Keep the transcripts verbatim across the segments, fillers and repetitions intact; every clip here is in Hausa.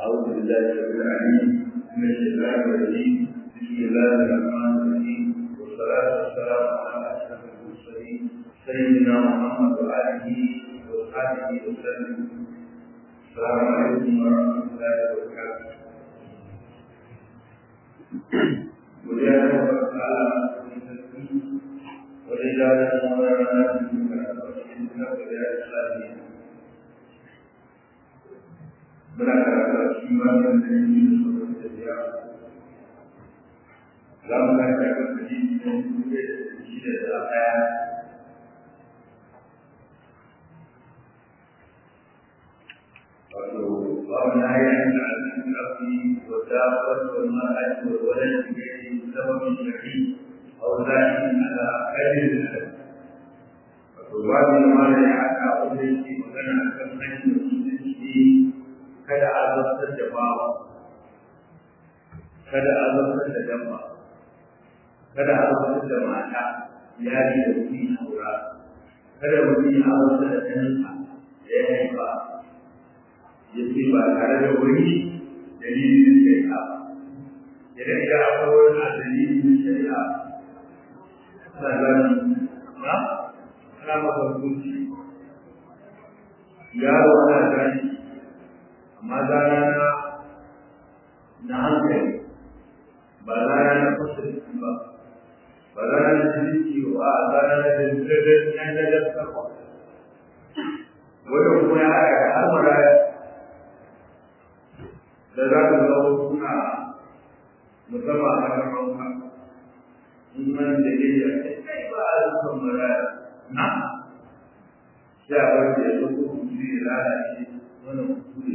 أعوذ بالله السميع العليم من الشيطان الرجيم بسم الله الرحمن الرحيم والصلاة والسلام على أشرف المرسلين سيدنا محمد وآله وصحبه وسلم. السلام عليكم ورحمة الله وبركاته. وجاءنا وقال ولله مولانا من الإسلام berada di mana ini sudah terjadi. Dalam keadaan begini tidak ada. Lalu bagaimana yang terjadi berdapat bermain berwala di sebab ini atau lain ada kadir. Lalu bagaimana yang akan oleh di mana akan ini kada azabtar da bawa, kada azabtar da dabba, kada azabtar da mata, yari da mutum aura, kada mutum ya azabtar da ɗansa da ya haifa, ya ce ba tare da wani dalilin shari'a ba. Idan ya akwai wani dalilin shari'a, sannan na ana masa hukunci, yaro ana gani amma zana na hankali ba zana na fasalci ba ba zana na jirgi ba a zana na jirgin yan dajar sarwa wadda kuma ya haɗa da almara da za ka zama suna musamman a kan hauka in man da ya yi kai ba a zuwan maraya na sai a bar da ya zo ko kuma ya lalace wani kuskure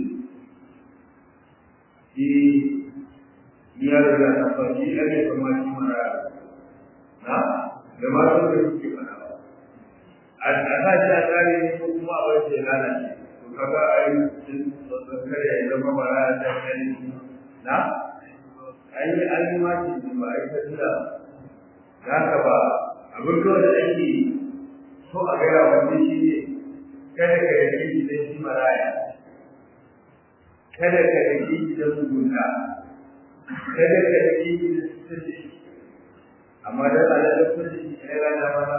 di dia adalah apa sih ada informasi mana nah demam itu gimana ada saja dari semua orang jalan maka air kerja itu mana ada ini nah ini ini masih baik saja dan apa abang tu ada lagi so agar orang ini kerja kerja ini di maraya kada ka dake da mugunta kada ka dake da sirri amma da Allah da kulli sai ga da mana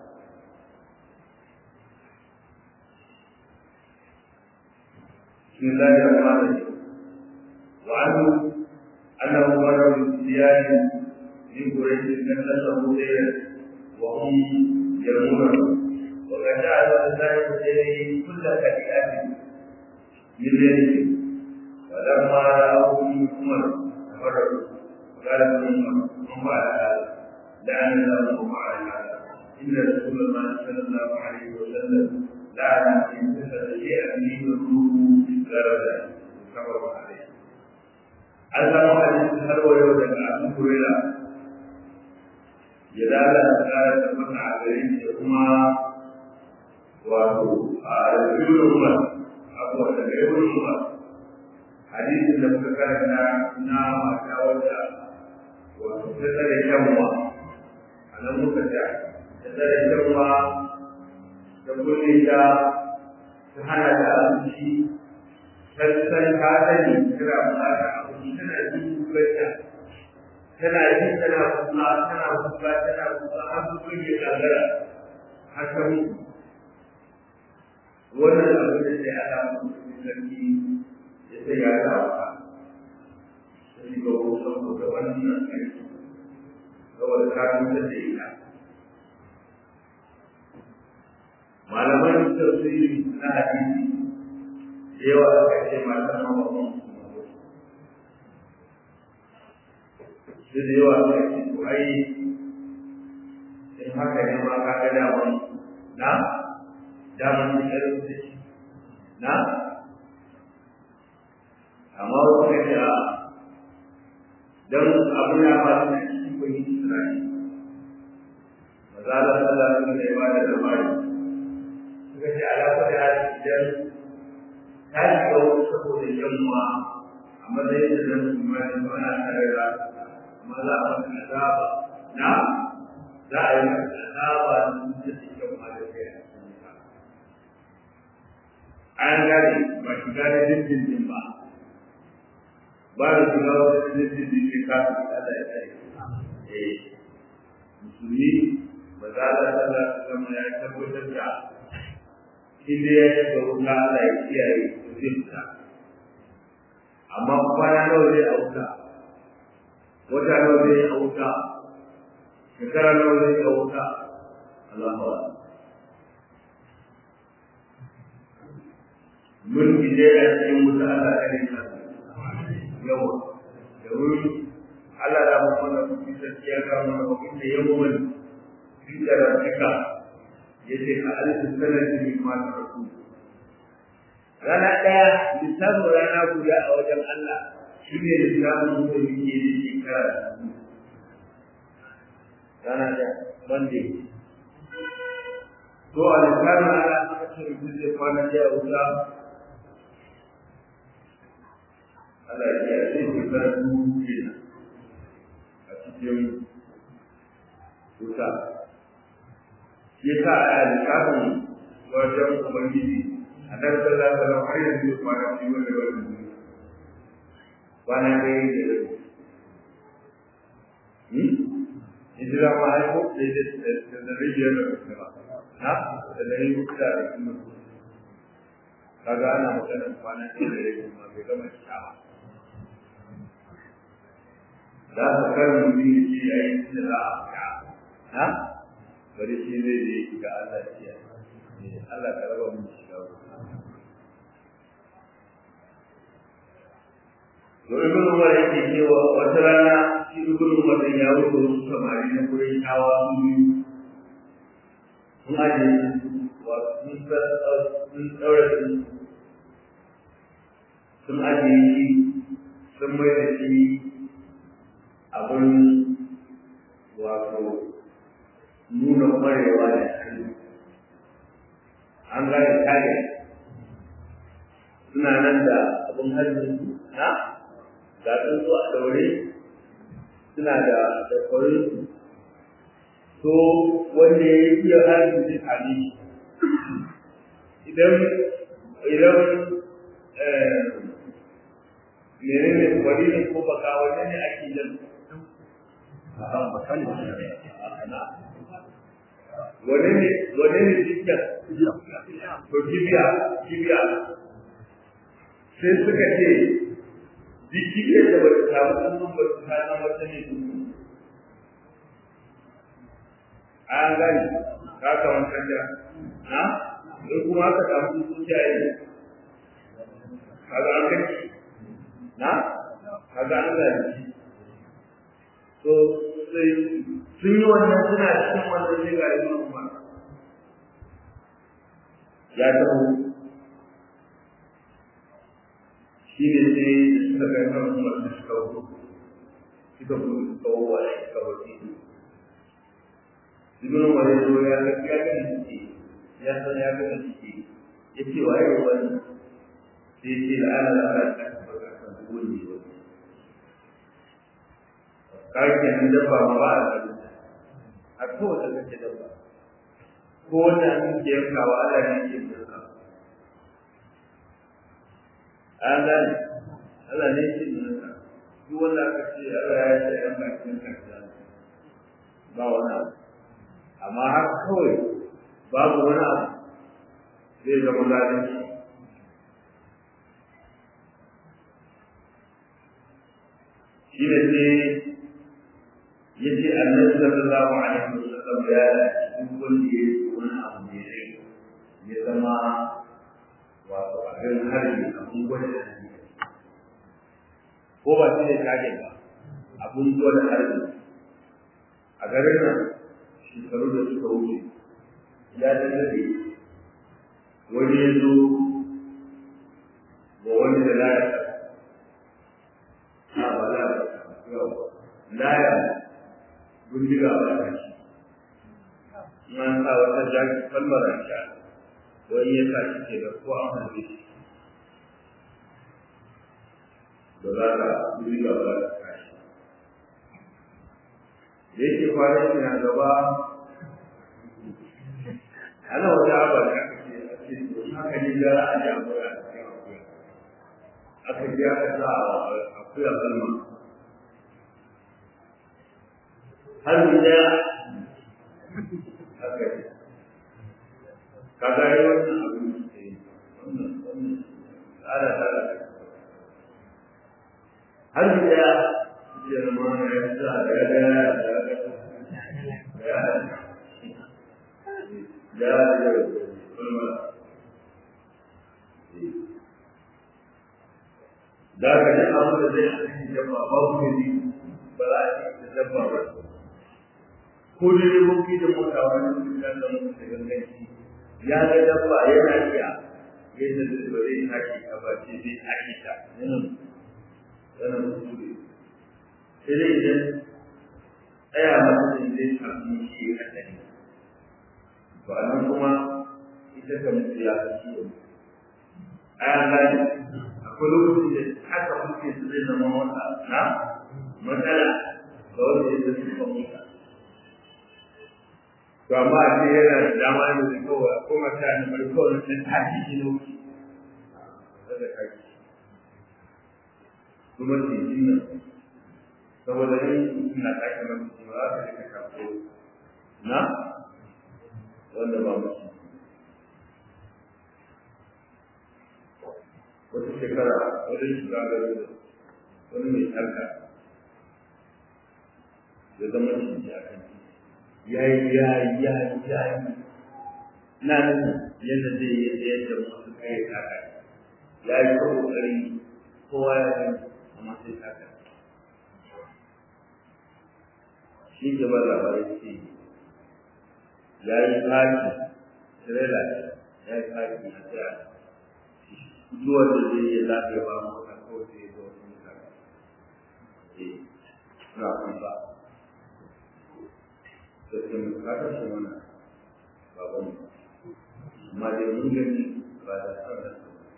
bismillahir rahmanir rahim wa anhu annahu mara biyadi min quraish min tasawwur wa hum yarmuna wa kada Allah da sai kullu kadiati min yadihi فلما رأوا من عمر فروا قال ابن عمر ثم على هذا لعن الله على هذا إن رسول الله صلى الله عليه وسلم لعن إن كسر شيئا من الروح درجة كفر عليه. الله حديث هل ويوجد أبو هريرة جلالا قال تفتح عليه ثم وأبو رسول الله أبو رسول الله hadisin da muka karanta na mata wadda wato ta tsare kyanwa a nan muka ta ta tsare kyanwa da kulle ta ta hana ta abinci ta san ta sani tana bukata abinci tana jin kukarta tana jin tana kuka tana kuka tana kuka har kuka ya kagara har ta mutu wannan abin da ya ala mutu sarki sai ya dawo sai ga wasu da wannan aiki saboda ka mutar da ita malaman tafsiri na hadisi da yawa aka ce matan mamakon su da yawa aka ce to ai in haka ne ma ka ga daman na daman da ya na amma wasu ka ce a don abu ya faru da cikin kwanyi isra'i mazalar sallah sun da ya ba da labari suka ce alaƙa da hali idan ta shiga wasu saboda yamma a matsayin da zan su ma yanzu ana tare da amma za a masa azaba na za a yi masa azaba da sun da cikin ma da kai a cikin ta an gane ba shiga da dindindin ba ba da shiga wata jinsi da ke kafin Allah ya tsaye eh musulmi ba za a tsalla sama ya tabbatar da inda ya shiga wuta Allah ya kiyaye da zai fita amma kwana nawa zai a wuta wata nawa zai a wuta shekara nawa zai a wuta Allahu akbar mun gide a cikin wuta Allah ya rika yawa da wuri Allah da mu mana kuɗi sai ga mana kuɗi yawan inda rabbika yace ka alif sanati min ma tarku rana daya lissafin rana guda a wajen Allah shine lissafin da yake da shekara rana da bande to a lissafin Allah aka ce mutum zai kwana da wuta Allah ya ce shekara dubu kenan a cikin wuta ya sa a lissafin wajen ubangiji a nan sallah sallah har yanzu kwana biyu wanda wannan duniya kwana ɗaya da rai hijira ma ai ko da da da rijiyar da kuma na da da yi kuka da kuma kaga ana maganar kwana ɗaya da rai kuma bai gama cika ba za ka karin mutum ya ce ya yi da za a fita na bari shi zai je ga Allah ya Allah ka raba mu shiga to ibn Umar yake cewa wata rana shi ibn Umar ya wuce wasu samari na kuren tawa sun aje wa sun sun daure sun aje shi sun mai da shi abin wato nuna kwarewa da hannu an gane kare suna nan da abin hannun na ga sun zo a daure suna da dakwarin so wanda ya yi iya hannun zai kame idan idan mene ne kwari ne ko baka wani ne ake yin a baka ne wane ne wane ne jikin to kibiya kibiya sai suka ce jikiyar da ba ta samu ɗan ba ta samu wata ne an gani ka kawan kanta na in kuma aka samu zuciya yi kaga an kai na kaga an gani so sai sun yi wannan suna cikin wannan ne ga ibn Umar ya taho shi ne sai suka kai kan Umar da suka wuce suka wuce suka wuce suka wuce ibn Umar ya zo ya ga ya ga shi ya san ya ga shi ya ce waye wani sai ce da Allah Allah ta tabbata kan wani wani kai kenan da ba ba a kowace kake dabba ko wanda an ke yankawa Allah ne ke yanka an gane Allah ne ke yanka duk wanda aka ce Allah ya ce yan bakin kanka ba wani abu amma har kawai babu wani abu zai zama zalunci shi ne sai yace annabi sallallahu alaihi wasallam ya cikin wanda ya yi wani abu ne rai ya zama wato abin harbi abin gwada harbi ko ba shi ne kagen ba abin gwada harbi a garin nan shekaru da suka wuce ya tallafe wani ya zo ga wani da laya a ba laya bindiga ba ta shi man sa wata jaki kalmar sha wani ya sa shi ke da ko an harbe shi da za ka bindiga ba ta shi da yake kwanan shi na gaba ana wata abu da aka ce a ce haka ne gara a jagora a cikin akuya aka aka ji aka sa akuya kalma har da aka yi kaga yi wannan abin da ke wannan wannan tsara tsara har da ya ce na mana ya sa da ya ga ya ga ya ya ya kalma da ka ji abu da zai yi dabba ba ku ne ba za a yi da dabba ba ko da ne mun fi da mota wani da da mun da ganganci ya ga dabba yana iya yadda da ba zai haƙi ka ba ce zai haƙi ta yana yana mutu sai dai idan tsaya masa zai samu shi a ɗari to a nan kuma ita ka mutu ya fi ciwo a yan akwai lokacin da haka muke su zai zama wata na matsala ga wanda ya zai suka mutu to amma a ce yana da dama ne da kawai ko mata ne mai kawai na tashi kilo daga tashi kuma ce jina saboda yin na tashi mafi jima za ka rika kafo na wanda ba mutu wata shekara wajen shiga garin da wani mai tsarka ya zama shi a kan ya yi ya yi ya yi ya yi na nuna yadda zai yi da yadda masu kai tsaka ya yi ta kokari kowa ya gani amma sai tsaka shi ke ba labarai ce ya yi tsaki tirela ya yi tsaki a tsaya zuwa da zai yi lafiya ba mu ka kawai sai ya zo wasu mutane eh suna kusa da ke bukatar shi mana baban mu amma dai mun gani ba da sauran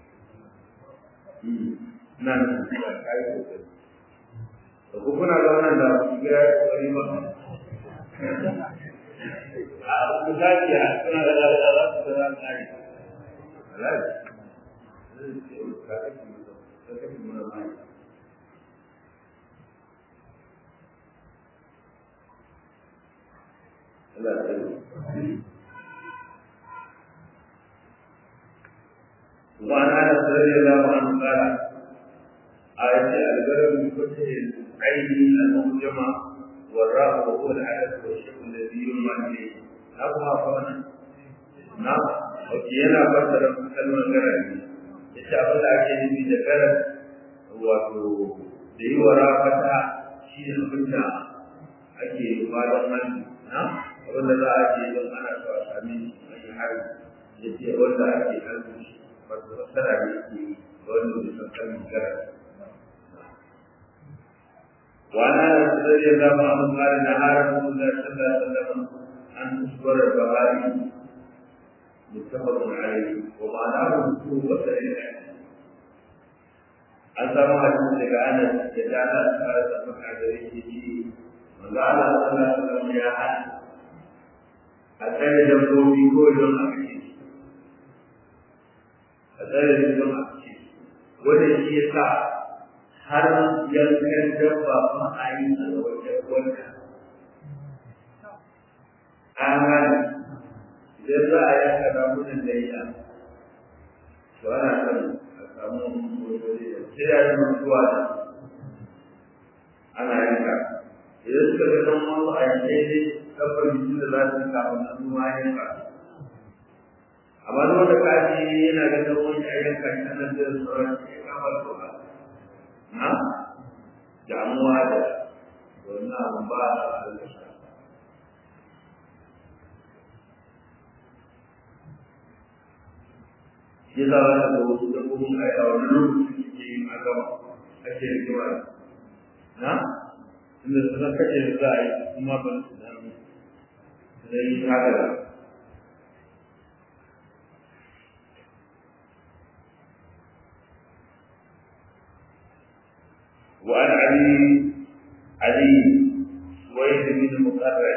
na nan da kai kokari to ko kuna ga wannan da ku ga kokari ba a ku dace kuna ga da za ku da kai Allah وعن انس رضي الله عنه قال آية البلد بفتح العين المهجمة والراء وهو العدد والشق الذي يرمى إليه أبها فانا نعم وكينا فتر كلمة غير yace abin da ake nufi da karar wato da yi wa rafata shi ne abin da ake fadon hannu na abin da za a ce don ana so a sami mai hari ya ce wanda ake hannu shi wato fassara ne ke yi ga wanda bai san kalmar karar وعن انس رضي الله عنه قال نهى رسول الله صلى الله عليه وسلم عن تصور البهائم متفق عليه ومعناه قوة العلم an samu hadisi daga Anas da dana tsara da maka da yake yi manzo Allah sallallahu alaihi wasallam ya hana a tsare dabbobi ko don a kace a tsare don a kace wanda shi yasa har yankan dabba ba a yi a wajen wanda an idan za a yanka ramunan da ya to ana son a samu sai ya yi mutuwa da ana yanka idan suka ga dan wasu a yanke ne kafar jikin da za su samu na ruwa yanka amma da wanda kaji yana ga dan wani a yanka shi nan da sauran ya kama su ba na damuwa da wannan abin ba a halitta shi za a da wasu dabbobin a yi a wani lokacin suke yin a gama ake rigima na inda su zan kashe da za a yi kuma ba su zama da yi haka وعن علي علي سويد بن مقرن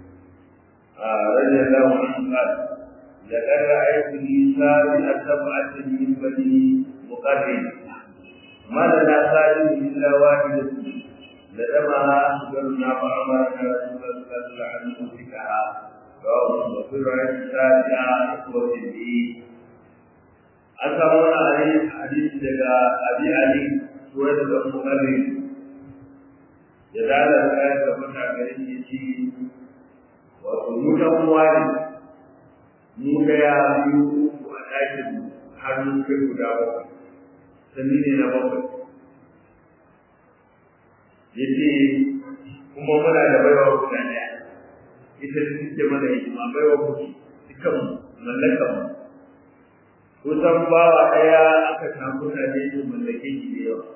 رضي الله عنه قال لقد رأيت نساء سبعة من بني مقرن ما لنا خالد إلا واحدة لدمها أخبرنا فأمرنا رسول الله صلى الله عليه وسلم بها وفي رواية السابعة إخوة الدين أكرمنا عليه حديث لدى أبي علي سويد بن مؤرخ يدعى الآية كفتح كريم يشي وموتا موالي موتا يابيو وأتاكد حرم في الهدى سنين نبوة yace kuma muna da baiwa guda daya ita ce take mana hikima baiwa kuɗi dukan mallakan ko san bawa daya aka samu da ne mallake shi da yawa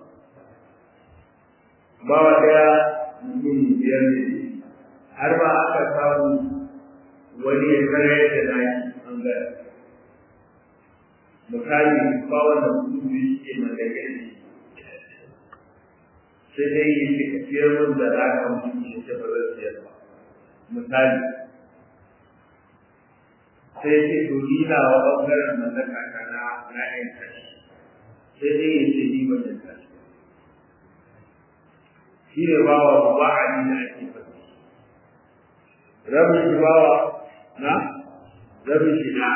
bawa daya mutum biyar ne har ba aka samu wani ya kare da naki an ga misali bawa da mutum ke mallake shi sai dai yi ce tafiyar mun da za ka mutum shi ce ba zai siyar ba misali sai ce to ni na wa ɓangaren mallaka ta na na ƴan kashi sai dai yi ce ni ba ƴan kashi shi ne ba wa ba a ni da ake fata rabin shi ba wa na rabin shi na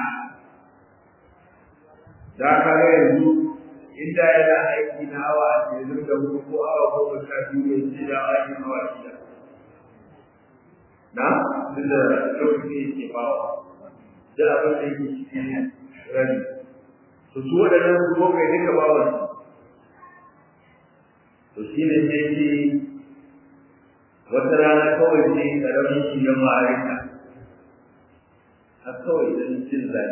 da ka ga yanzu inda yana aiki na awa ashirin da hudu ko awa goma sha biyu ne sai da aiki awa shida na inda lokaci yake bawa da abin da yake cikin rani to su waɗannan su ko kai duka bawa to shi ne sai ce wata rana kawai sai ƙaramin shi ya ma'arika har kawai don cin zane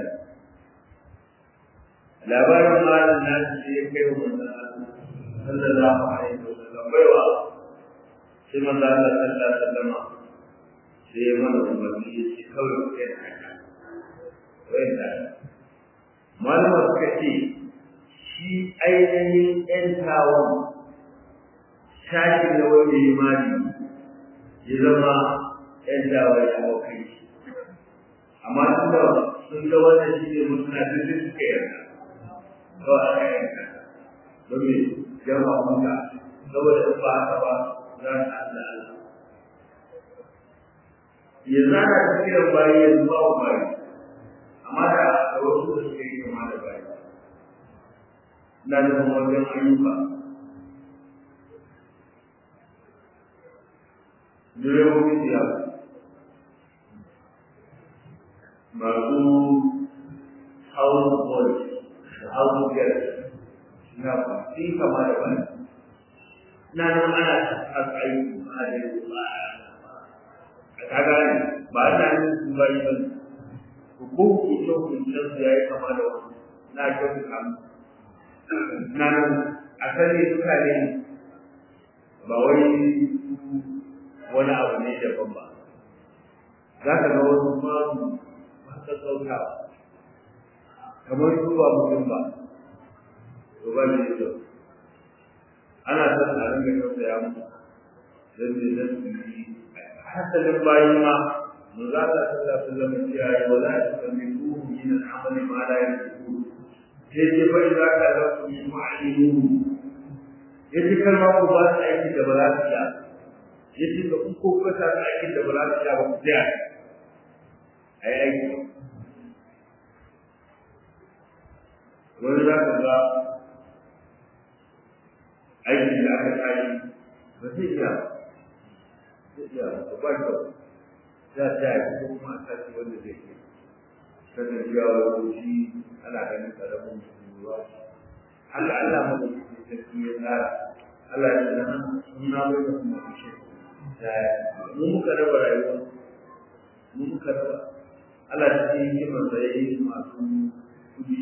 labarin malam na shi ya kai wa manzon sallallahu alaihi wasallam baiwa sai manzon Allah sallallahu alaihi wasallam sai ya mana umarni ya ce kawai ku kai haka wai da malama suka ce shi ainihin ƴan tawon shashi na wanda ya mali ya zama ƴan tawon ya hau kai amma tunda sun ga wannan shi ne mutuna duk suka yarda kawai aka yanka domin jama muka saboda in ba haka ba za ta Allah Allah ya zana cikin bayi ya zuba wa bayi amma da da wasu da suka yi kama da bayi na da wajen ayyuka direbobin siyasa masu house boys abubuwan na fi kama da wani na nan ana aiki a da ba a kaga ne ba na nan su bayi ba ne hukuku hukuncin su ya yi kama da wani na kyau kamu na nan a sani suka ne ba wai wani abu ne daban ba za ka ga wasu mamu masu sautawa kamar su ba mutum ba to ba ne da ana son a ringa tausaya mu dan ne dan su yi hasalin bayi ma mun za ta sallah sallah mun ce ayi wala tusallimu min al-amali ma la yakun sai ce bai za ka ga su mu'allimu yace kalma ku ba su aiki da ba za su ya yace ga ku ko ka ta aiki da ba za su ya ba ku tsaya ai aiki wani za ka ga aikin da aka tashi ba zai iya zai iya ba ba ta za ta yi ko kuma a tashi wanda zai ke sannan biya wa shi ana ganin karamin ruwa Allah Allah ma da ke sarki ya tsara Allah ya tsara suna bai da kuma kushe mu muka raba rayuwa mu muka raba Allah ta ce yi masa yayi masu kudi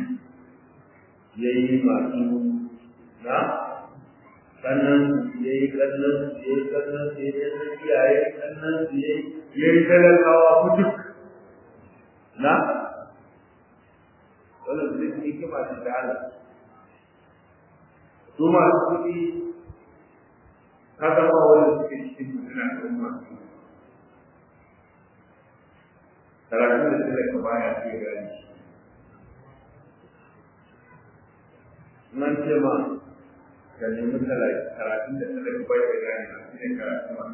yayi masu na sannan yayi kallon yayi kallon yayi tsakiya yayi kallon yayi yayi talakawa kutuk na wannan zai yi kima da Allah su masu kuɗi ka zama wanda suke cikin suna da umma karatun da talaka baya ke gani nan ce ma ka nemi karatun da talaka bai da gane na shi ne karatu ma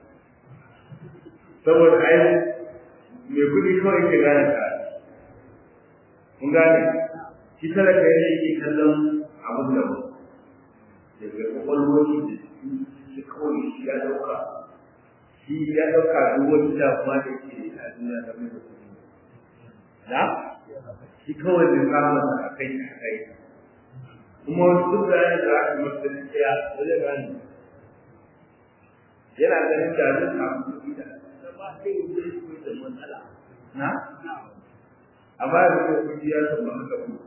saboda ai mai kuɗi kawai ke gane karatu kun gane shi talaka yana yake kallon abin da ba daga kwakwalwoci da shi kawai shi ya ɗauka shi ya ɗauka duk wani damuwa da ke a duniya da mai da kuɗi na shi kawai zai samu a kai a kai kuma duk da yana da aka masu tsaya wajen gani yana ganin da zai samu kuɗi da ba sai yi zai kuɗi da matsala na a baya da kuma kuɗi ya samu haka ku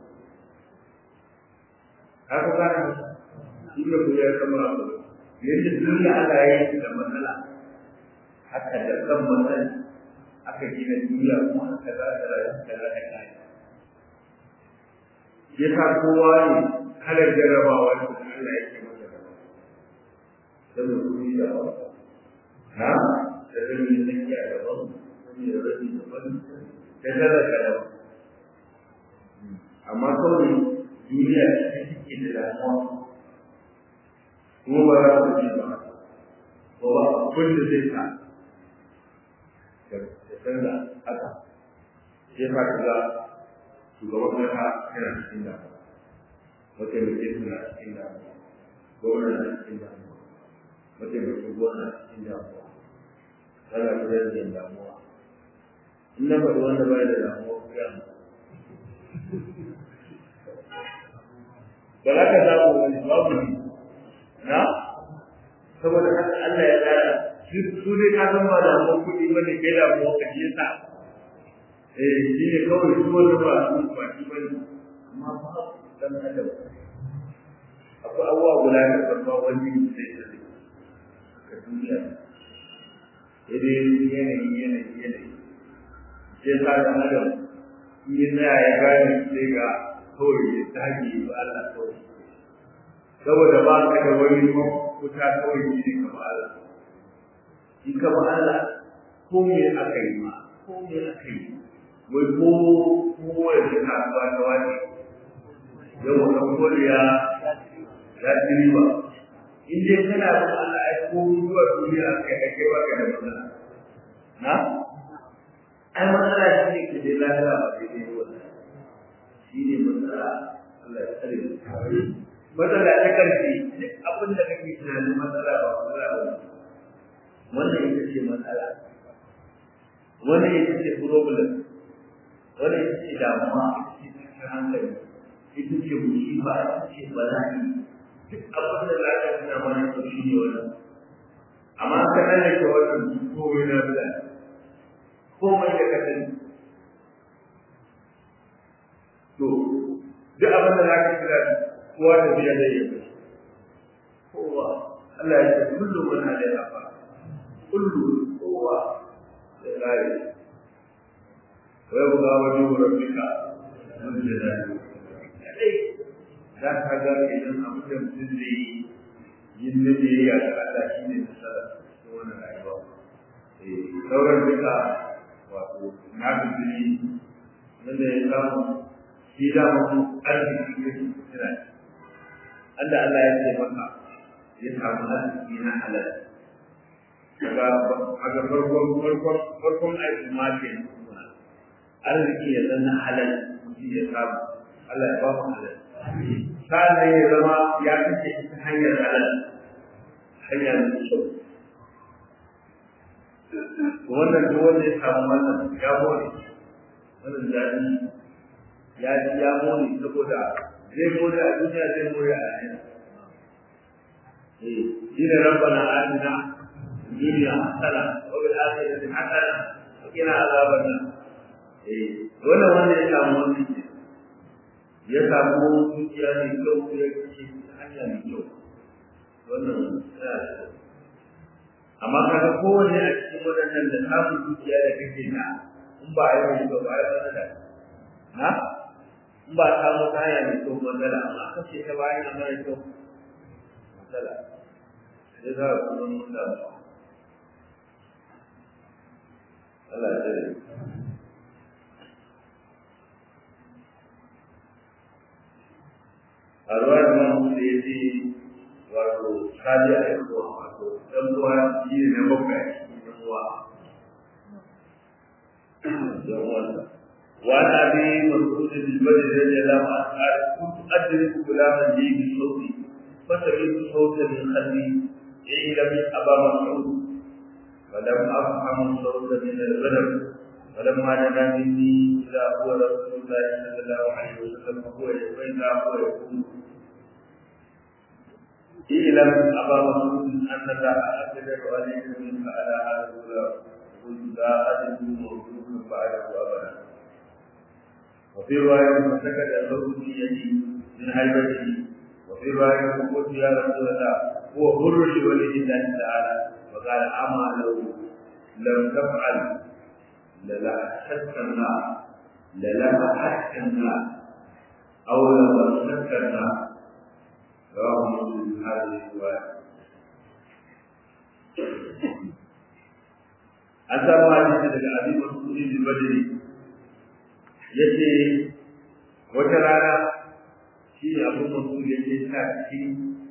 haka gane shi ne kuɗi ya samu haka yadda duniya ana yi da matsala haka da kan matsala aka gina duniya kuma aka za da rayuwa da za da kayan ya sa kowa ne halar jarabawa da Allah yake masa gaba da mutum da ba na da zai yi tsakiya da ba da ya rabi da ba da talaka da ba amma kawai duniya ta take da damuwa kuma ba za su ji ba ko ba abin da zai sa da canza haka sai fa kaga shugaban kasa yana cikin damuwa mataimakin suna cikin damuwa gwamna na cikin damuwa mataimakin gwamna na cikin damuwa ana kudin da damuwa in na faɗi wanda bai da damuwa ku ya ba za ka samu wani babu ne na saboda haka Allah ya tsara su ne ka san ba damuwa kuɗi ba ne kai damuwa ka je sa eh shi ne kawai su wani ba su ba shi ba ne amma ba dan adam akwai abubuwa guda da farko wani zai tsare ka duniya idan yanayi yanayi yanayi sai sa dan adam in ya tsaya ya gane sai ga kawai ya tage ba Allah kawai saboda ba ka da wani mafuta kawai shi ne kamar Allah in ka ba Allah ko me aka yi ma ko me aka yi wai ko ko wanda ka ba ta wani yau kan koriya ya ci riba in dai kana da Allah ai ko zuwa duniya kai ake baka da matsala na ai matsala shi ne ke da lafiya ba sai dai wannan shi ne matsala Allah ya tsare matsala ta karfi duk abin da kake tunanin matsala ba matsala ba wannan ita ce matsala wannan ita ce problem wannan ita ce damuwa ita ce cikin hankali ita ce musiba ita ce bala'i duk abin da za ka tuna mana to shi ne wannan amma ka nane ka wannan komai na bila komai da ka sani to duk abin da za ka kira kowa da biya zai yi kowa Allah ya ce kullum man alaiha fa kullu kowa da rayu wa yabqa wajhu rabbika dhul jalali za ka ga idan abin da mutum zai yi yin da ya ga Allah shi ne nasara ta wannan rayuwa eh sauran duka wato na bibili wanda ya samu shi da mu arziki ne kira Allah Allah ya ce maka ya samu arziki na halal daga daga farkon farkon farkon aiki ma ke arziki ya zanna halal mutum ya samu Allah ya ba mu halal sannan ya zama ya kace ta hanyar halal hanyar kyau wannan duk wanda ya samu wannan ya more wannan daɗi ya ji ya more saboda zai more a duniya zai more a lahira eh shine rabbana atina dunya hasana wa bil akhirati hasana wa qina azaban nar eh wannan wanda ya samu wannan ya samu dukiya mai kyau ya kace ta hanya mai kyau wannan ya amma kaga kowanne a cikin wadannan da samun dukiya da kake na in ba a yi ba ba ya da na in ba ta mu kaya mai kyau matsala amma kace ta bayan amma mai kyau matsala sai za ku nan mutane Allah ya tsare arwah man sai wato sadi a yanzu wato dan uwa shi ne na bakwai dan uwa dan uwa wa nabi mas'ud al-badr radiyallahu anhu qala kuntu adriku gulaman li bi sawti fasami'tu sawtan min qalbi ila min aba mas'ud falam afham sawtan min al-badr falamma dana minni ila huwa rasulullah sallallahu alaihi wasallam huwa bayna huwa yaqulu إلى أبا مسعود أن لا أقدر عليك منك على هذا الغلام قل لا أجد موجودا بعده أبدا وفي رواية فسكت الرجل في يدي من هيبته وفي رواية قلت يا رسول الله هو بر لوجه الله تعالى وقال أما لو لم تفعل للأحسدت النار للمحت النار أو لمسكت النار رواه مسلم هذه الرواية. an samu hadisi daga abin mas'udi al-badri yace wata rana shi ne abin mas'udi yake sa cikin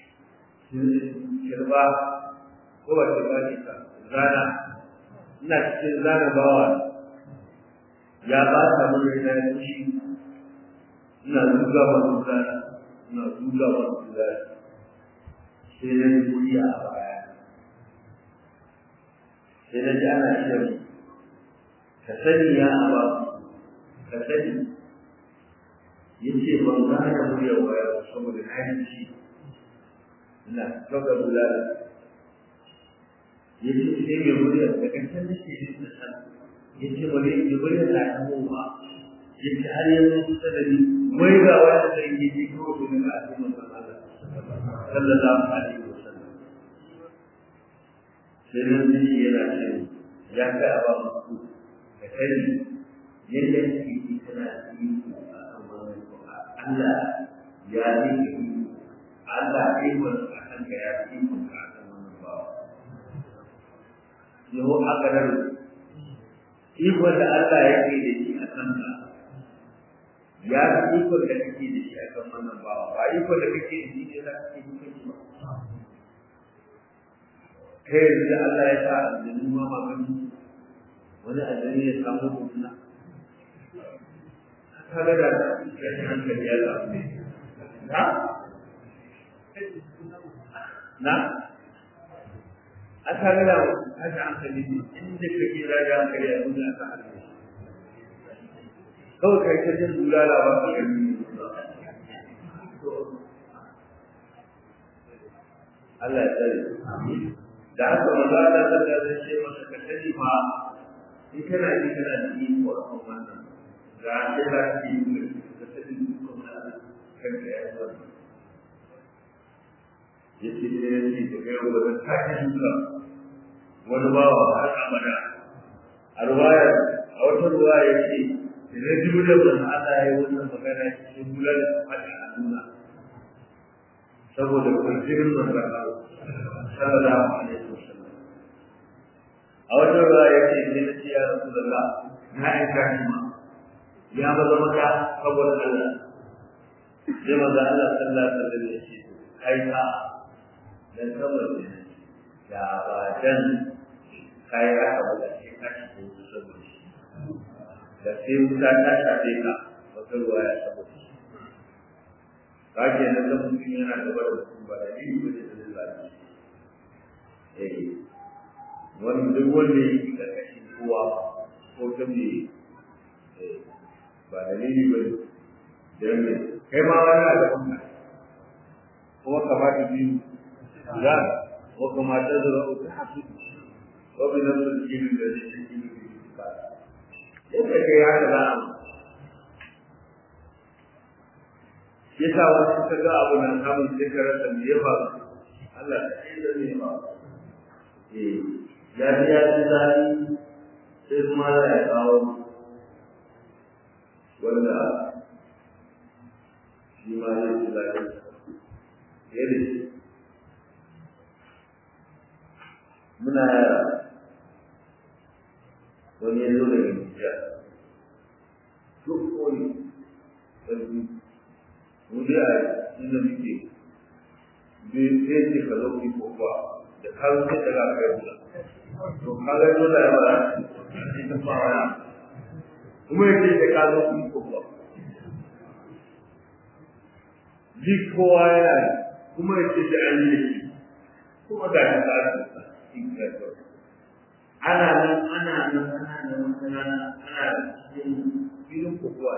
shirba ko wace ba ne ka zana ina cikin zana bawa ya ba ta mun da shi ina zuga masu zana ina zuga masu zana sai na yi a baya sai na ji ana shirin ka sani ya ba ka sani ya ce ban gane muryar waya saboda na yi ci ina sauka bulala ya ce sai mai muryar da kankan da ke yin da san ya ce wani mai muryar na ta mowa ya ce har yanzu kusa da ni wai ga wani da yi ji kawai domin a cikin masu sallallahu alaihi wasallam sai nan ji yana ce ya ga aba musu da kai yadda kike kana yi a kan wannan Allah ya yi Allah ya yi wannan akan ga ya yi a kan wannan ba yau haka nan iko da Allah yake da shi a kan ka ya yi iko da kake da shi a kan wannan ba ba iko da kake da shi ne da kake yi ba kai da Allah ya sa aljanu ma magani wani aljanu ya samu mutuna kaga da kai hankali ya da na na aka ga da haka hankali ne inda kake da hankali ya nuna ta hankali kawai kai ta jin bulala ba ka gani Allah ya tsare amin da haka maza da zaka zai ce masa ka sani ma in kana ji kana da iko a kan wannan ga shi da shi ne ka sani ko na kan da ya zo yace ne yace da kai ko da ta ji duka wani bawa har abada a ruwaya a wata ruwaya yace da ji da wannan Allah ya yi wannan magana cikin bulal hada a duniya saboda kurjirin wannan sallallahu alaihi wasallam a wajen ruwa ya ce ne na ce ya rasu da Allah na aika shi ma ya maza maka saboda Allah sai maza Allah sallallahu alaihi wasallam ya ce kai ka dan saboda ya ba dan kai aka bada shi ka shi ko saboda shi da sai wuta ta shafe ka wata ruwa ya saboda shi ka ke nan da mutum yana da bar ba da ni ba da zai wani duk wanda ya yi ƙarƙashin kowa ko ta mai ba dalili ba ne don mai kai ma wani a da kuma kuma kamata biyu za ko kamata zura uku hasu ko bi nan su cikin da zai shi cikin da ba yadda kai haka za a yasa wasu ta ga abu na samun shekarar da me ya faru Allah ta yi da ne ba ya ji ya ji zaɓi sai kuma za ya kawo wanda shi ma zai ji zaɓi yadda muna yara wani ya zo daga Nijiya duk wani ɗarfi mu dai a inda muke bai sai ce ka zo ki kofa da ka zo sai daga kai bula to ka ga dole ya ba shi ta fara kuma yake da ka zo ki kofa duk kowa yana kuma yake da an yi kuma ga ta ta ana nan ana nan ana nan ana nan ana cikin filin kokowa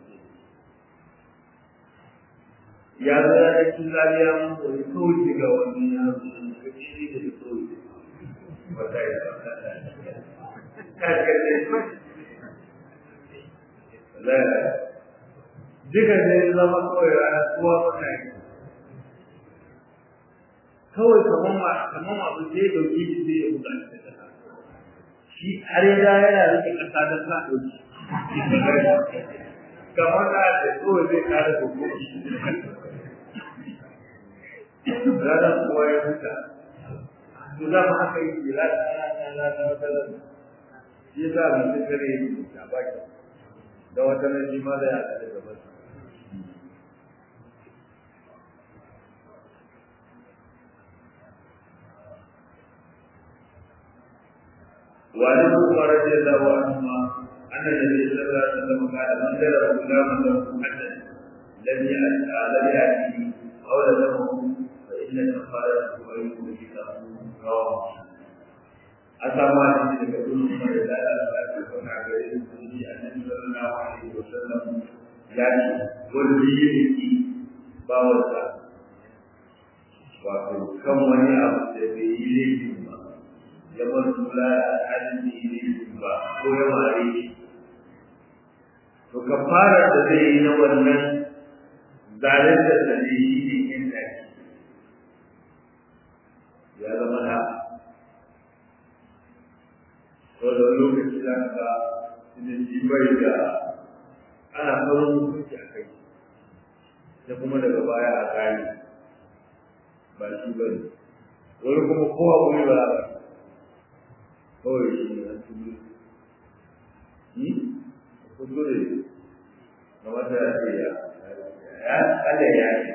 ya zo ya cikin zariya mun koyi kawai ga wani ya zo da shi da kawai ba ta yi ba ta la duka ne zama kawai ana kowa ba yi kawai kamar ma kamar ma bu sai dauki shi sai ya buga shi har ya yana rike kasa da sa dauki kamar da da kawai zai kare gobe ranar kowa ya huta to za mu haka yi kira na na na wata nan shi za mu ci kare ta baki da wata nan shi ma da ya kare gaba وعن عمر رضي الله عنهما أن النبي صلى الله عليه وسلم قال من جرى غلاما له حسن لم يأتي لم يأتي أو له فإن كفارته أن يمسكه رواه أسمع الذي يقول عمر لا لا تكون عليه النبي صلى الله عليه وسلم يعني والبيئة باوزا وكم كم وني أبو سبيل ya bar kula da halin da yake ba ko ya mare shi to kafara da zai yi na wannan zalunta da zai yi ne inda ya zama da ko da lokaci da ka idan shi bai da ana farin hukunci a kai da kuma daga baya a gani ba shi ba ne wani kuma kowa kuma ba kawai shi ne an tuni yi kuskure na wata ya ce ya ya kada ya ce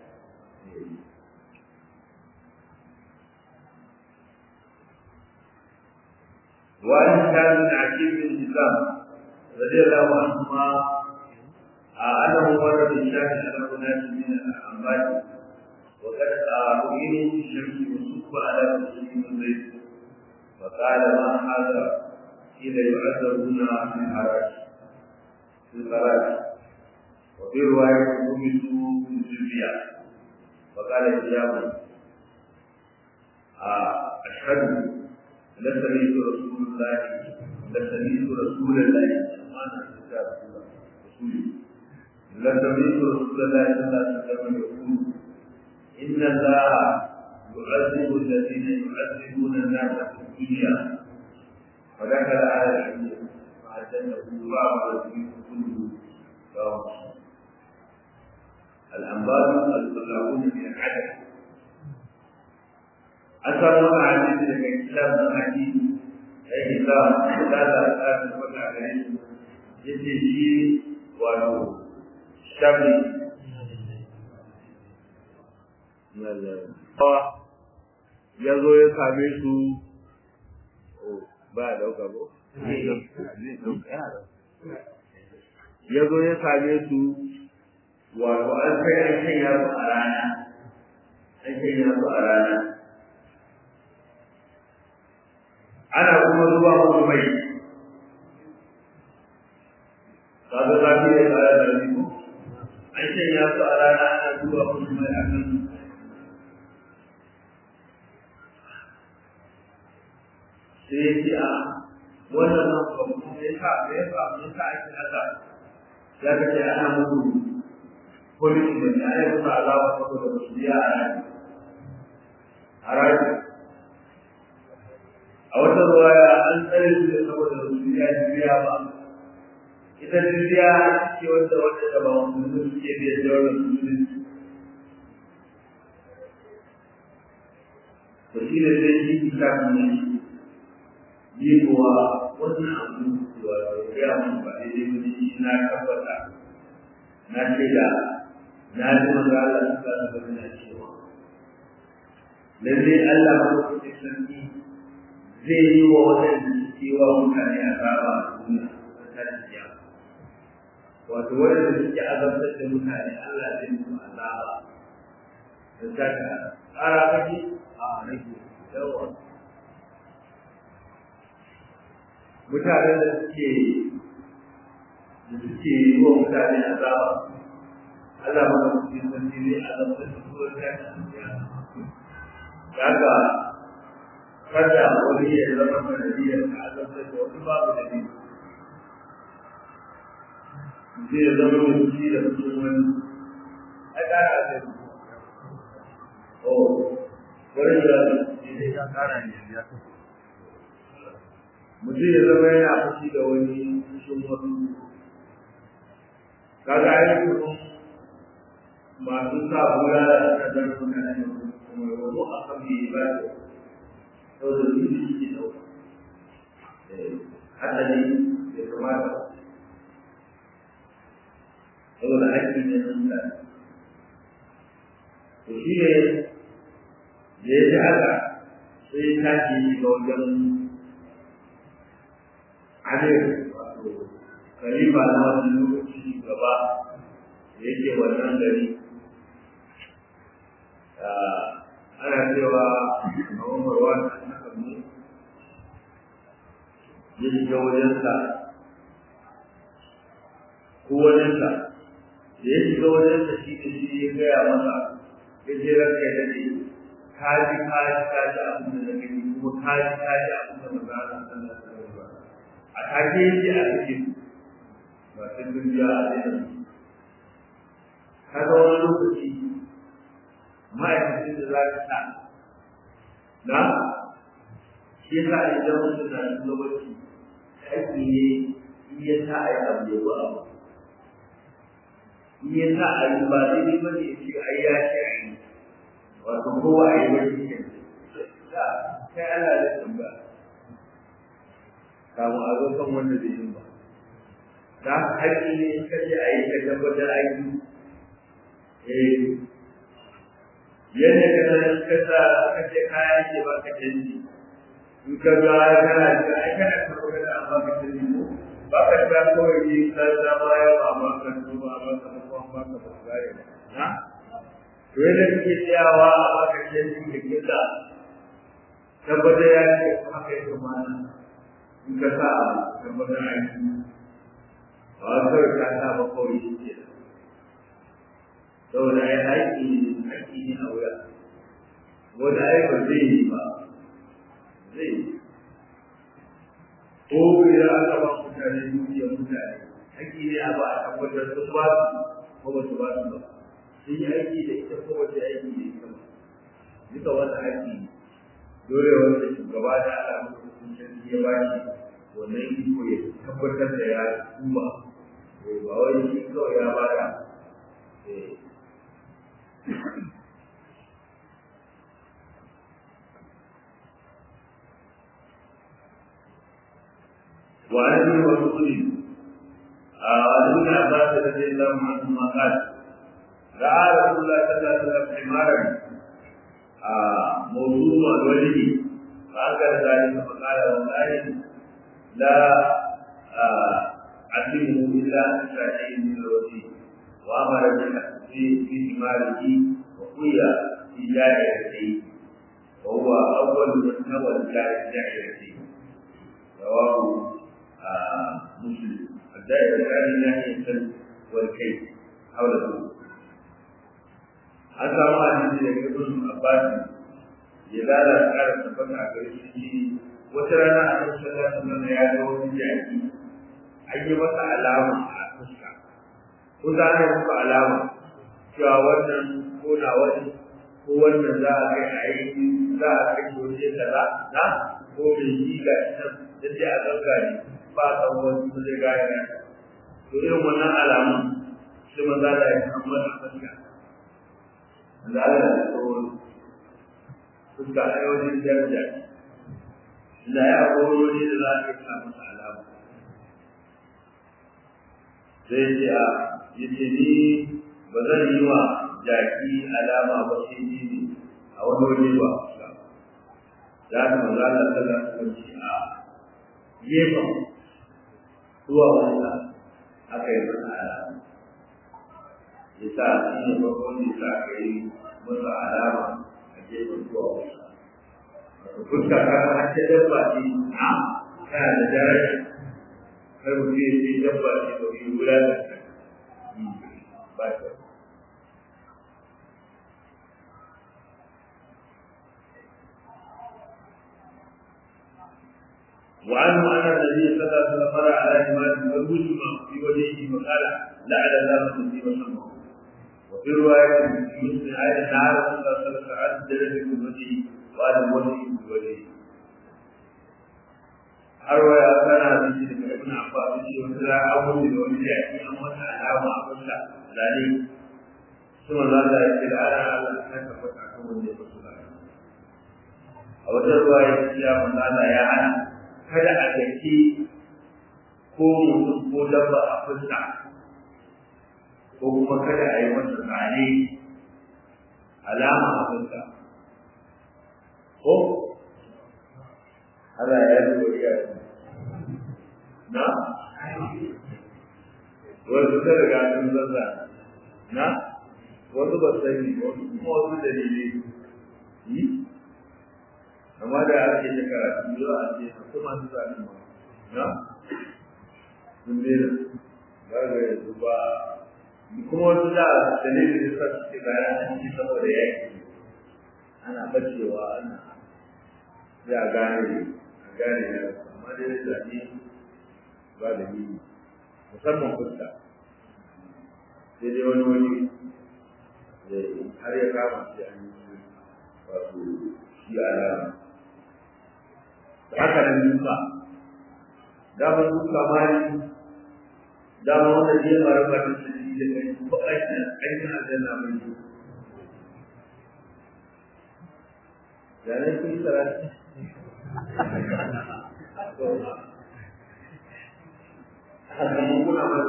wani kanin a cikin islam radiyallahu anhuma a annahu warra bi shafi al-qunati min al-ambati wa qad a'uinu bi shamsi wa subba ala muslimin zayd فقال ما هذا إذا يعذبون في الحراج في الخراج وفي رواية قمتوا في الجزية فقال إجابة أشهد لسميت رسول الله لسميت رسول الله ما نسيت رسولي لسميت رسول الله صلى الله عليه وسلم يقول إن الله يعذب الذين يعذبون الناس في الدنيا فدخل على الحديث فعدته بعض الذين كله الأنبار المطلعون من العدد أثر وضع حديث لك الكتاب من حديث أي كتاب ثلاثة أثار وضع عليه يجي شيء ولو شبه ya zo ya same su ba ya dauka ko? ya zo ya same su wato an kai an shanya su a rana an shanya su a rana ana kuma zuba musu mai kaga zafi ne tare da riko an shanya su a rana ana zuba musu mai a kan sai ya ce a wannan nan kuma me yasa me yasa me yasa ake haka ya ka ce ana mutu police ne ana yi musu azaba saboda ba su biya a rayu a wata ruwaya an tsare su ne saboda ba su biya biya ba ita biya ce wanda wanda da ba wanda suke biya da wannan musulunci to shi ne sai shi kitabun ne yi kuwa wannan abu cewa ya mun ba daidai ba shi na tabbata na ce da na ji manzo Allah ta da na cewa lalle Allah madaukakin sarki zai yi wa waɗanda suke wa mutane azaba a duniya ta tafiya wato waɗanda suke azabtar da mutane Allah zai musu azaba da ta ƙara kake a rage yawa mutanen da suke da suke yi wa mutane azaba Allah madaukakin sarki zai azabtar da su ta tafiya daga kada wani ya zama sanadiyar ka azabtar da wani babu da ne zai zama mai fushi da fushin wani a ƙara da o wani ya zai ya ƙara ne ya mutum ya zama yana fushi da wani fushin wasu kaga ayyukan masu sa bula da ƙasar mutane وضوء قبله بعد أو ذلك في الأول الذي يتمادى أو العجل من الإنسان وشيء يجعل سيكاتي بوجه عدل خليفة الله سنوك في gaba yake wannan gari ana cewa a umarwa na kanmu ya shiga wajensa ko wajensa da ya shiga wajensa shi da shi ya gaya masa ya ce ranka ya daɗe ka ji ka ji ka ji abin da na gani kuma ka ji ka ji abin da maza a san da ta ba a take yake a cikin ba sai kun biya a cikin kaga wani lokaci ma'aikacin da za ka sa na shi yasa a idan mutum na shugabanci aiki ne in ya sa a yi abu ya ba abu in ya sa a yi ba zai yi bane ya ce a yi ya ce a yi wato kowa a yi wani ke da kai Allah ya tambaya kamun a zo kan wanda zai yi ba da haƙƙi ne in ka ce a yi ka tabbatar a yi eh yadda ka san kasa kace kaya ke ba ka canji in ka ga kana da ai kana karɓar da amma ka canji ko ba ka da kawai ne ka da baya ba ma ka so ba ba ka ko ba ka ba gare na to yadda kake tsayawa a ba ka canji da kida tabbata ya ce kuma kai kuma in ka sa tabbata ai ba ka ka sa ba kawai shi saboda ai haƙƙi ne haƙƙi ne a wuya wanda ai ba zai yi ba zai ko idan aka ba mutane dukiyar mutane haƙƙi ne a ba a tabbatar sun ba su ko ba su ba su ba sun yi aiki da ita ko wace aiki da ita ba duka wata haƙƙi ne dole wanda shugaba da ala mutum sarki ya ba shi wannan iko ya tabbatar da ya duba ba wai shi kawai ya ba da وعن ابن مسعود عن ابن عباس رضي الله عنهما قال راى رسول الله صلى الله عليه وسلم حمارا موضوع الولد فانكر ذلك فقال والله لا اعلمه الا ان شيء من الوجه وامر في في حماره وقوي في جاريته وهو اول من نوى جاريته رواه مسلم الدائرة الثانية ناحية والكيف حوله حتى ما أجد لك ابن عباس يلالا تعرف تفتح كريسي وترانا أن صلى الله عليه وسلم يعلم من جاهي أي وقت علامة على فسكة وذلك وقت علامة شاورنا كونا وجه هو النزاع كأي ذا كشوشي كذا لا هو بالجيجا الذي أدركني ba ta wani da zai gaya ne to irin wannan alamun shi maza da ya kamar a fuska da Allah ya tsoro fuska a yawancin daraja da ya koro ne da za ka sa masa alama sai ce a yace ni ba zan yi wa jaki alama ba sai ni ne a wani waje ba fuska za ta manzala sallar kwanci a gefen zuwa wanda aka yi masa alama ya sa shi ne babban ya sa aka yi masa alama a gefen zuwa wanda fuska ta hake dabba ce na kana da daraja kar mutum ya ce dabba ce da wani wula da ba ta وعنه أن النبي صلى الله عليه وسلم مر على إمام فوجم في وجهه فقال لعل الله الذي وسمه وفي رواية مسلم أن نعم صلى الله عليه وسلم عدل في وجهه وعلى وجهه في وجهه أروى أنا بشير بن ابن عباس بشير وسلا أول من وجهه يأتي أمة علامة أقصى ذلك ثم ظل يقول أنا على أنك فتحكم من يقصد أو رواية يا من الله يا أنا kada a dake ko mutum ko dabba a fuska ko kuma kada a yi masa zane alama a fuska ko Allah ya yi wariya na wasu ta riga sun zazza na wasu ba sani wasu kuma wasu dalilai amma da ake da karatu yau a ce su masu zaɓi ma na sun bera ba ga yanzu ba kuma wasu da dalilin da sa suke bayan an ci saboda yaki ana bacewa ana ya gane a gane ya amma dai zaɓi ba da yi musamman fuska sai dai wani wani har ya kama shi an yi wato shi alama haka nan duka damar duka mali damar wanda zai mara ba ta shi da kai ko aikin aikin aljanna mai yi yanar kun sarari haka mun kuna mai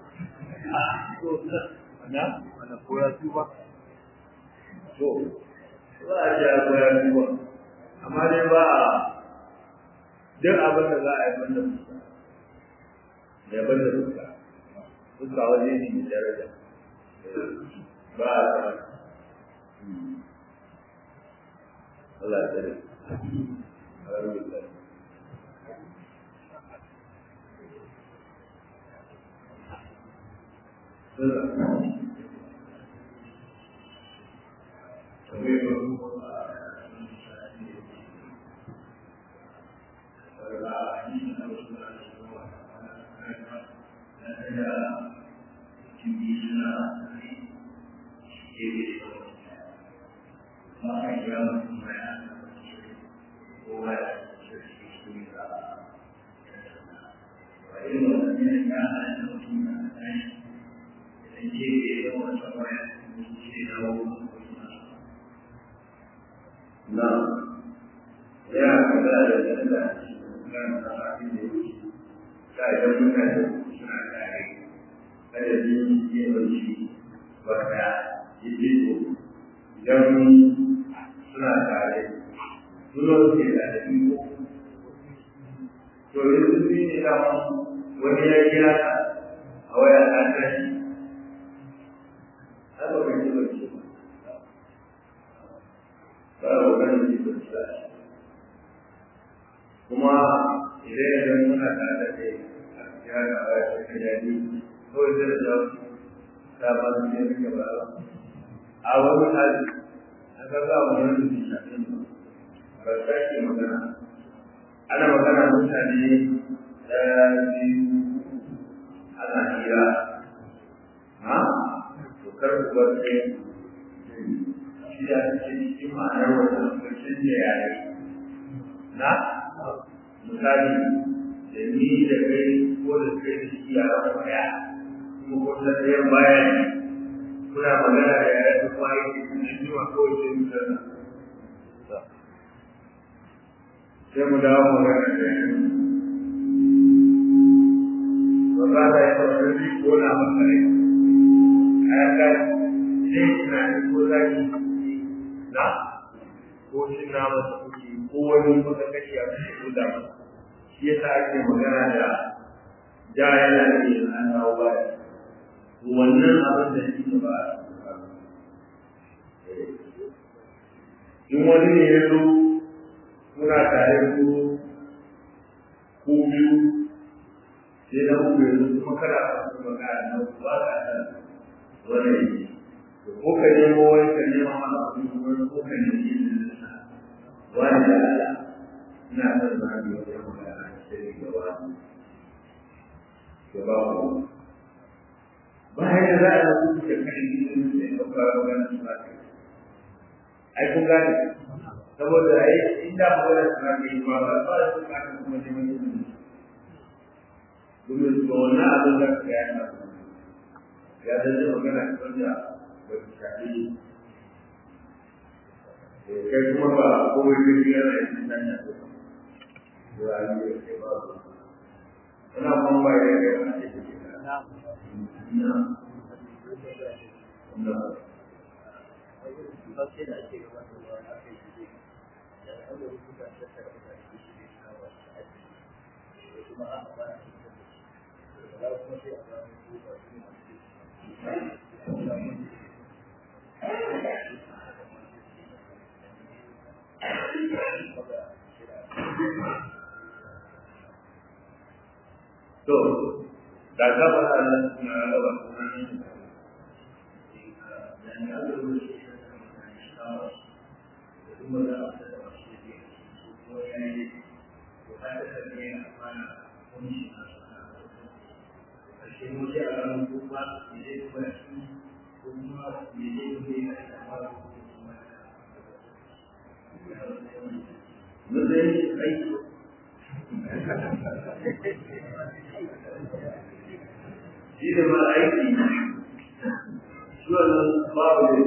na ana koya su ba to za a ji a koya su ba amma dai ba a duk abin da za a yi banda fuska da ya banda fuska fuska waje ne mai daraja ba a sama Allah ya tsare alhamdulillah kuma idan idan muna tare da kai ya ga ba shi ka jadi ko da da ta ba ni ne ke ba a wani hali aka ga wannan da shi shafin ba sai ke magana ana magana mutane da biyu ana hira ha to kar ku bar sai shi da cikin ma'anar wannan mutum da yare na misali da ni da kai ko da kai da shi ya rabu ya kuma ko da ɗayan baya ne kuna magana da yare da kuma yake cikin jima kawai sai mu sana sai mu dawo magana da yare ba za ta yi tafiye ko na makarai a yaka sai na yi ko zaki na ko cin nama da kuke ko wani wata kashi a kuke ko da shi yasa ake magana da ja yana da yin an dawo ba wannan abin da shi ba in wani ne ya zo muna tare ku ko biyu sai na uku yanzu kuma kana su magana na ba ka san wani ko ka nemo wani ka nema mana abin wani ko ka nemi wani da Allah ina son ba ni wani magana sai ga wani gaba ko bayan da za a yi da kai ne da ka fara magana su ba ai kun gane saboda ai inda magana su ba ke ba ba ba su ka kuma neman ilimi domin ga wannan abin da ka yana ya zai magana kan da ba su shafi kai kuma ba komai da ya yana yin sanya ko da ya yi da ba su ana kuma ba ya ga yana da ke na na na ba sai da ake gaba da wani aka yi da aka rubuta da ta da shi ne na wasu aiki kuma a ba da kuma sai a ba su ba su to da ga ba Allah na rawa kuma dan ya zo shi da kuma da da shi ne ko yayi ko da da ne amana kun shi na shi mu ji a ran kuma ne kuma shi kuma ne ne ne da fara kuma mun dai aiki shi da ma aiki shi wannan babu ne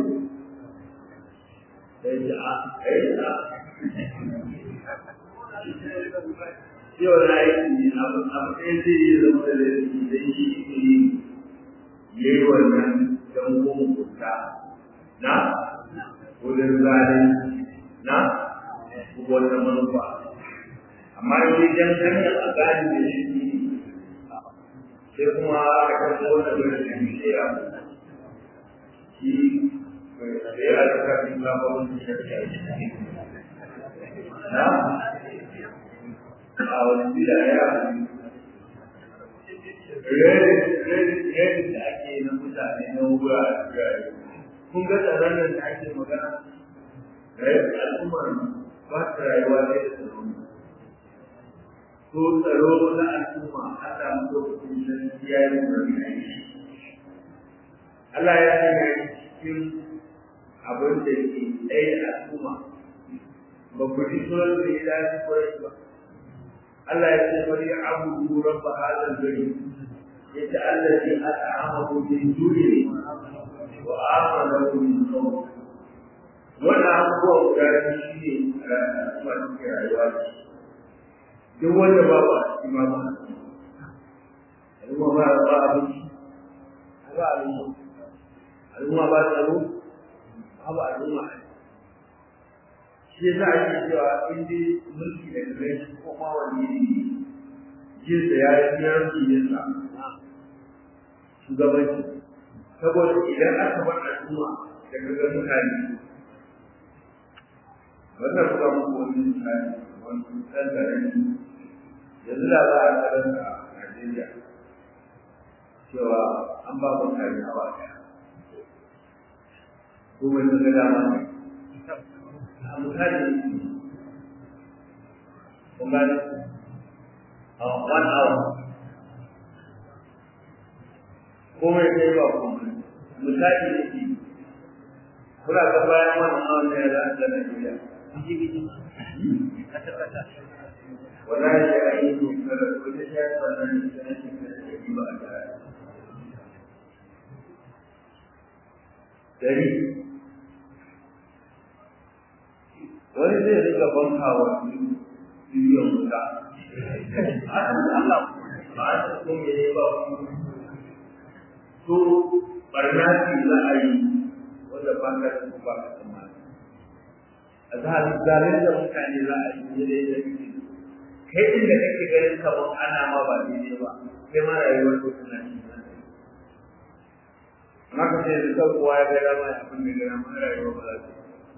da ya a aiki a shi wannan aiki abu abu ɗaya zai yi zama da laifi da shi ne ya yi wannan don kuma na wajen zalunci na wannan manufa amma shi jan hanyar a gani da shi sai kuma aka kasa wannan da shi ya shi da ya aka kafin labarin da shi na a wani bila ya rere da ake na mutane na wura a turare kun ga tsaron nan da ake magana rayuwar al'ummar ba ta rayuwa ne da tsaro ko tsaro na al'umma Allah mu lokacin da ya yi murni a yi Allah ya yi cikin abin da ke tsaye da al'umma ba ku ji sunan da ya dace kwarai ba Allah ya ce bari abudu rabba hadal gari ya ce Allah ya at'amahu min ju'i wa amanahu min khawf wannan abubuwa guda shi ne al'umma take rayuwa da shi duk wanda ba ba shi ma ba al'umma ba ba abinci ba abinci al'umma ba tsaro ba al'umma shi yasa ake cewa in dai mulki da gare shi ko ma wani ne jinsa ya yi yanki yinsa shugabanci saboda idan aka bar al'umma daga ga mutane wannan suka muku wani misali wani ɗan garin yanzu da za a karanta a Najeriya cewa an ba mutane hawa ɗaya ko mai ga dama ne a misali kun gani a one hour ko mai kai ba kuma misali ne ke kuna ga bayan wannan awon da ya za a ga Najeriya wala ya yi dokar wata shafa nan da nake da shi ba a dari wani zai rika banka wa biliyon wuta Allah ba a ta so me ba to barna ce za a yi wanda ba ka ba ka tsammani a zalin da mutane za a yi da yadda kake kai inda kake ganin kamar ana ma ba daidai ba kai ma rayuwar ko tana cikin maka sai da sau kowa ya ga dama ya abin da ga dama rayuwa ba za ta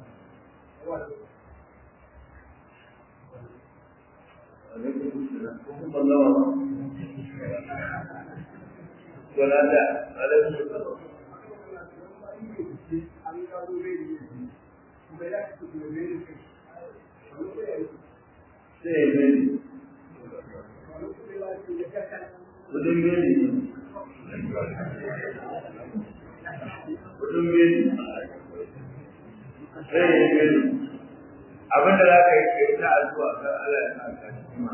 wala da alaikum salam sai ne kudin meli kudin meli sai ne abinda za ka yi kai ta addu'a kan Allah ya saka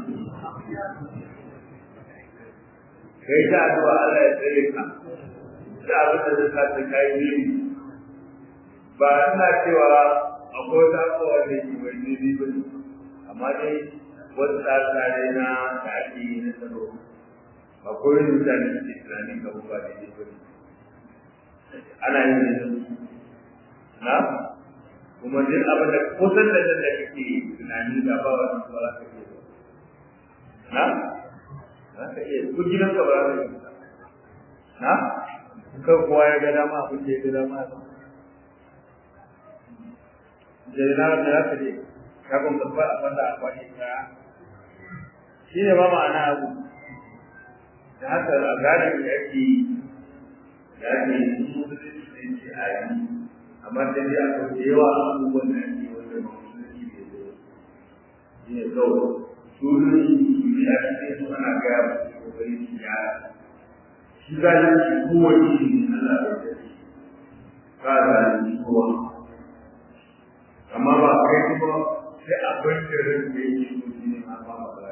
kai ta addu'a Allah ya tsare ka da abinda zai sa ka kai ne ba ina cewa akwai wata abuwa da ke bai ne ba amma dai wasu tsare na da ake yi na tsaro akwai mutane da ke tunanin ga ba da ke ba ana yin da na kuma duk abin da kusan da da kake tunani da ba wa ba za ka iya na za ka iya ko gidan ka ba za ka iya na kan kowa ya ga dama abin da ya ga dama ba jina da za ka je ka kun ba a fanda a kwashi ka shi ne ba ma'ana abu da haka a gane da yake da ake yi su da ce a yi amma sai dai akwai da yawa abubuwan da ake wanda ba su da shi ne shi ne kawai su ne su ne a cikin su ana gaya ba su kokari su gyara shi zalunci kowane shi ne Allah ya ce ba zalunci kowa amma ba kai kuma sai akwai shirin da yake so shi ne ma ba ba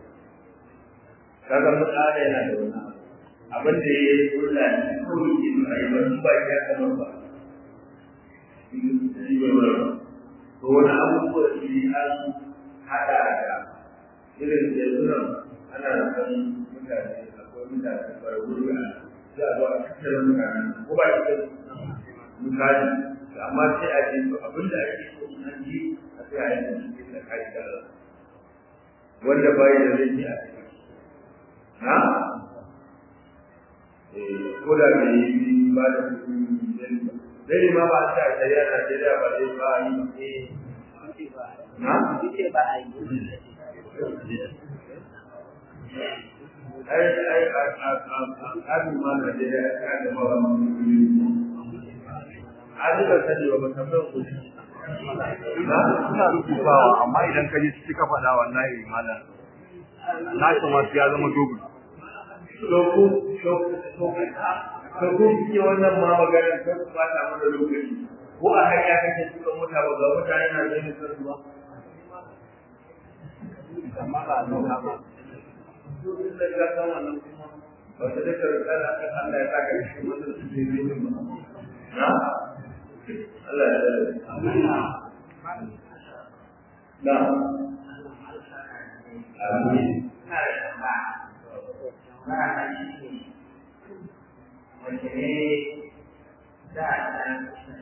kaga mutane yana da wani abin da ya yi kula ne kawai ke nuna yi ba su ba ya kama ba to wani abubuwa shi an haɗa da irin yanzunan ana san mutane akwai mutane farauru a za a zuwa tattara mutane ko ba shi misali amma sai a ce abin da ake so an ji a sai a yi da shi da kai da wanda ba yi da zai a cikin na ko da mai yi ba da mutum dai ma ba ta shari'a na shari'a ba dai ba yi na ce ba a yi ai ai a a a ma da shari'a ta da ba a duka sani ba ba tambayar ku na suna rubutawa amma idan ka ji suka faɗa wallahi malam na kuma ya zama dogon Loku, loku, loku, loku ke wannan ma magana ta ba ta mana lokaci. Ko a hanya kake suka mota ba ga mutane na jin su ba. amma ba no ba To din da ga kan wannan kuma ba ta da karkara kan Allah ya saka shi wannan su ne ne ba. Na? Allah ya tsare. Na. Amin. Rana shi ne wanda ne za a ɗan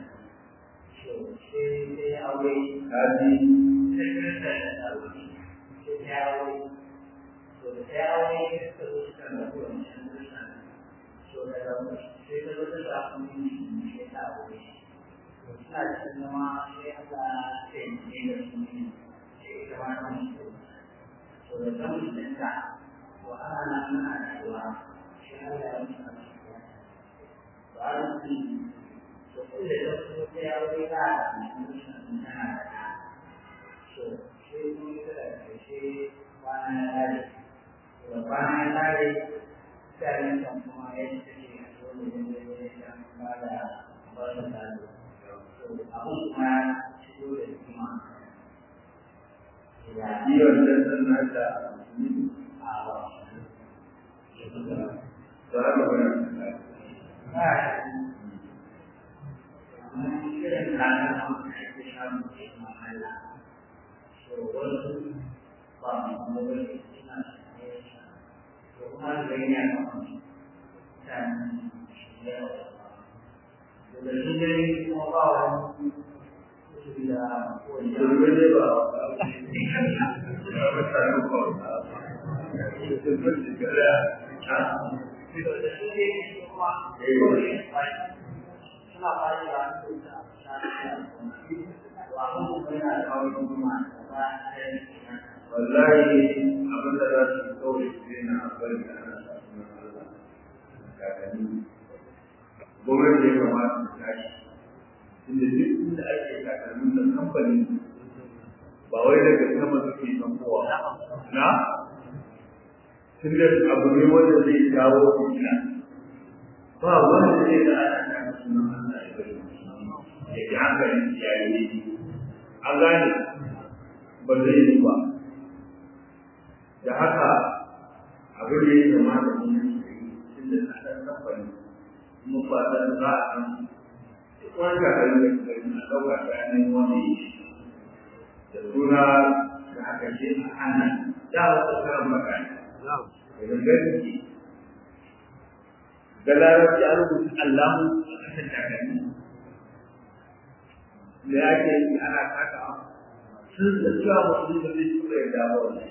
shi ne aure Kaji. sai kirista da aure sai ta aure so da ta aure kirista zo suka rabu da mutum kirista so da rabu sai ta zo ta samu miji sai ta aure to suna cikin zama sai Allah sai ne da su ne sai ita ma ta mutu so da ta mutu ta وأنا من أعلى شهادة وأنا وكل شخص يروي بعد من هذا شيء مثل شيء وأنا ذلك وأنا ذلك كان كما يشتكي أقول لله بعد بعد ذلك أقول ما شدود الإيمان Iya dan tenaga. Soal benar. Mungkin karena kita mengalah, soal pemahaman kita, soal banyak dan sudah sudah semua orang sudah da kowane Turbe ne ba ba ba ta yi ko turbe ne ga da ha suna fara da wallahi abin da za su kawai sai na bari da ana samu Allah kakanni gwamnati ya kamata ta tashi inda duk inda ake kakannin da kamfani ba wai daga sama suke san kowa na tunda abu ne wanda zai jawo fitina ba wanda zai da ana kama sunan Allah ya bari ya ji hankalin iyaye an gane ba zai yi ba da haka abin da ya kamata mun yi tunda na san kamfani kuma ba za a san wani kakannin da suka yi na ɗauka kayanin wani da suna da aka ce a hannun da wasu karan makani da gangan da larabci a rubuta Allahu a ƙasar kakanni da ya ke yi ana kaka sun da cewa mutum da zai tura ya dawo ne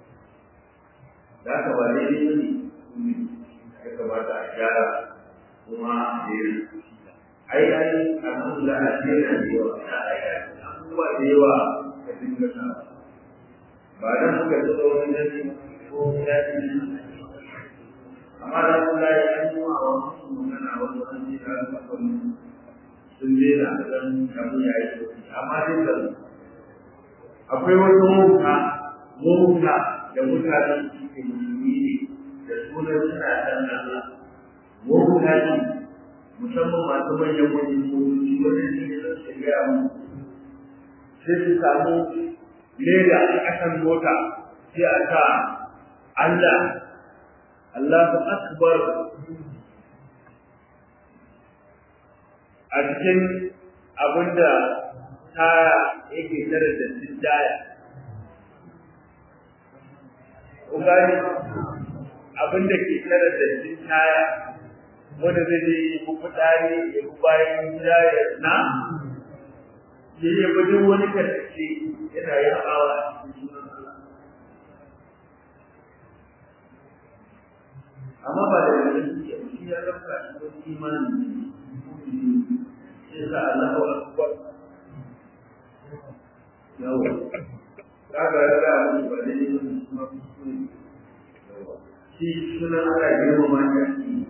da aka ba ne ne ya kamata a gyara kuma da ya ai ai alhamdulillah a cikin da yawa abubuwa da yawa ka dinga sa ba dan suka zo wani dani ko dadi amma da Allah ya yi wa wasu magana wasu an ji da kafin sun je da dan kamun yayi amma dai da akwai wasu mota mota da mutanen suke musulmi ne da sunan suna dan Allah mota ne musamman masu manyan manyan motoci wajen da ya zai gaya mu sai su samu leda a ƙasan mota sai a sa Allah Allahu Akbar a cikin abinda ta yake tare da daya ugari abinda ke tare da daya wanda zai yi fitsari ya fi bayan gida ya na ya yi wajen wani karkace yana yi hawa a cikin sunan Allah. Amma ba da yanzu suke shi ya rafka shi wani imanin ya sa Allah wa akbar. Yawa. Kaga ya ga abin ba da yin kuma kuskure. Shi sunan Allah ya yi mamaki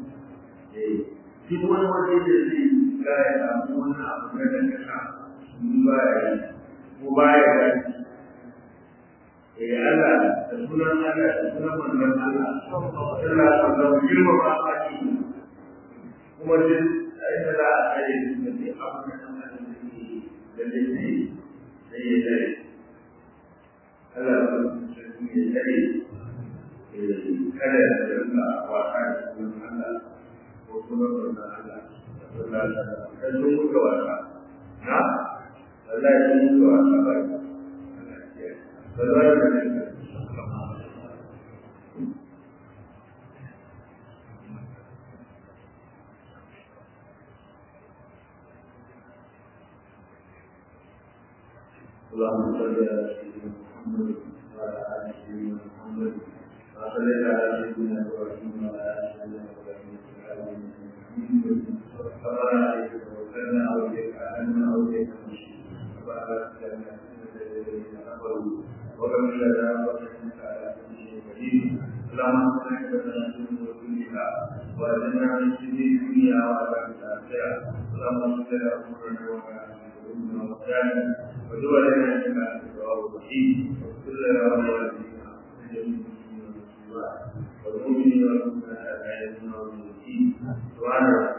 duk wani wanda ya zai gaya samu wani abu na dangana in ba ya yi ko ba ya gani eh Allah da sunan Allah da sunan manzon Allah Allah ta zama girma ba a ci kuma duk ai da za a tsaye da duk abu na Allah da ke da dai sai ya dai Allah ya tsaye eh kada ya rinka wasa da sunan Allah ko kuma da Allah Allah da sun muka wasa na Allah ya muka wasa ba Allah ya da اللهم صل على سيدنا محمد وعلى ال سيدنا محمد وصل على سيدنا ابراهيم وعلى ال سيدنا ابراهيم في العالمين ربنا عليك توكلنا عليك امنا عليك المشركين وبارك لنا في الذين كفروا وكم لنا وانك على كل شيء قدير اللهم صل لنا في كلها واجعلنا من سيد الدنيا وعذاب الاخره اللهم صل على محمد وعلى قلوبنا وكاننا ودول لنا كما الجواب الرحيم واغفر لنا ولوالدينا والمؤمنين والمؤمنات والمؤمنات اجمعين سبحان ربك